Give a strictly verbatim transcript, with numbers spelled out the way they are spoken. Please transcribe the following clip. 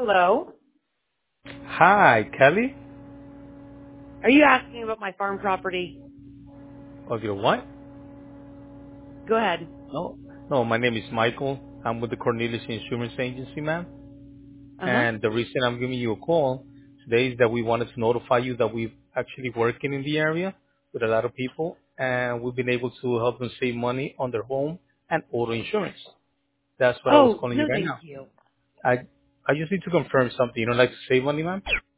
Hello. Hi, Kelly. Are you asking about my farm property? Of your what? Go ahead. No, no. My name is Michael. I'm with the Cornelius Insurance Agency, ma'am. Uh huh. And the reason I'm giving you a call today is that we wanted to notify you that we're actually working in the area with a lot of people, and we've been able to help them save money on their home and auto insurance. That's what I was Oh calling you no, right thank now. you. I I just need to confirm something. You don't like to save money, ma'am?